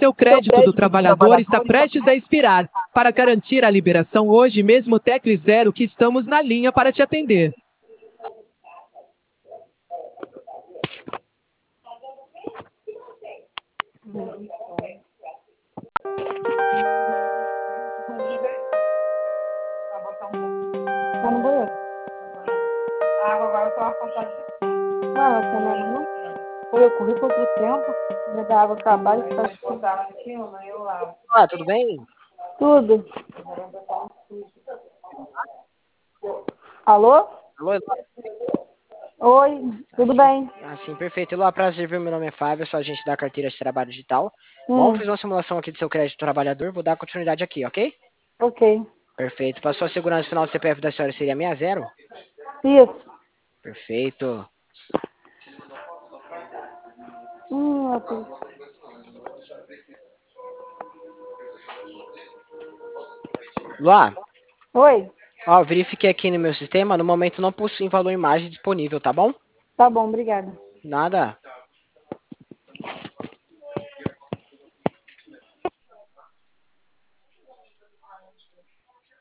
Seu crédito do trabalhador está prestes a expirar. Para garantir a liberação hoje mesmo, tecle 0 que estamos na linha para te atender. Tá no banheiro. A água agora eu tô afastada. Não, você não. Foi, eu corri por outro tempo. Né, da água acabar e ficar assim. Ah, tudo bem? Tudo. Alô? Alô? Oi, tudo bem? Assim, perfeito. Olá, prazer, viu? Meu nome é Fábio, sou agente da carteira de trabalho digital. Bom, fiz uma simulação aqui do seu crédito trabalhador, vou dar continuidade aqui, ok? Ok. Perfeito. Para sua segurança, o final do CPF da senhora seria 60? Isso. Perfeito. Ok. Luá, Oi, ó, verifiquei aqui no meu sistema, no momento não possui valor em margem disponível, tá bom? tá bom, obrigada. Nada.